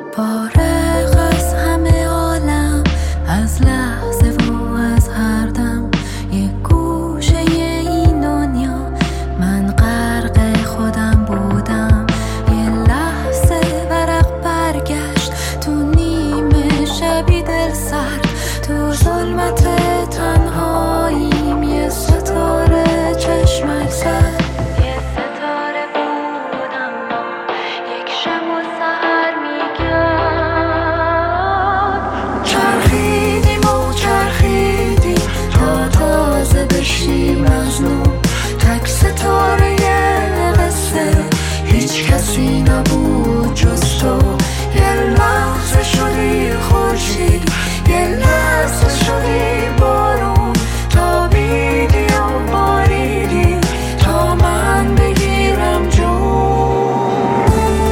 فارغ از همه عالم، از لحظه و از هر دم، یک گوشه این دنیا من غرق خودم بودم. یه لحظه ورق برگشت تو نیمه شبی دل سرد، تو ظلمت تنهاییم یه ستاره چشمک زد. یه ستاره بودم ما، یک شب و سحر میگم چرخیدیم و چرخیدیم تا تازه بشیم از نو. تک ستاره قصه، هیچ کسی نبود جز تو. یه لحظه شدی خورشید، یه لحظه شدی بارون، تابیدی و باریدی تا من بگیرم جون.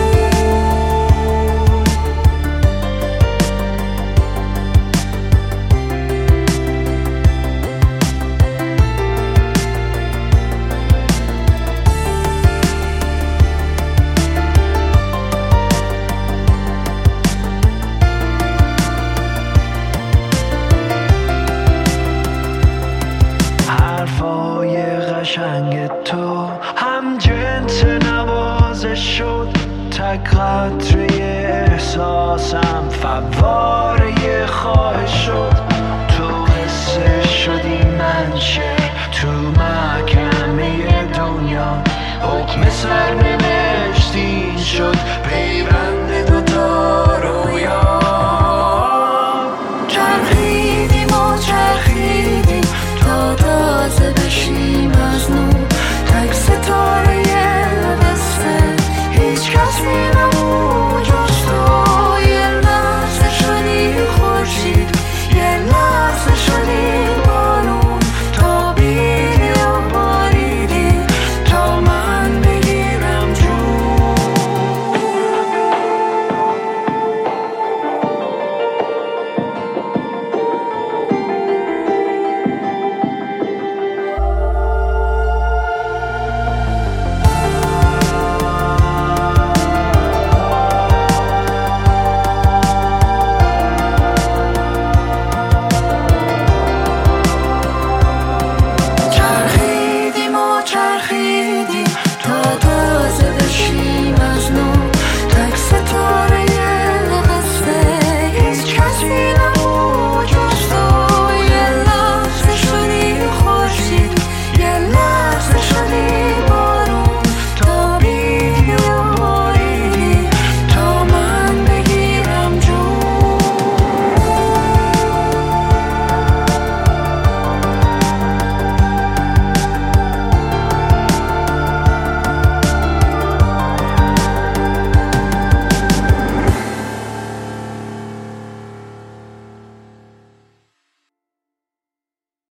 حرفای قشنگ تو هم جنس نوازش شد، تک قطره احساسم فواره خواهش شد. تو قصه شدی من شعر تو محکمه دنیا، حکم سر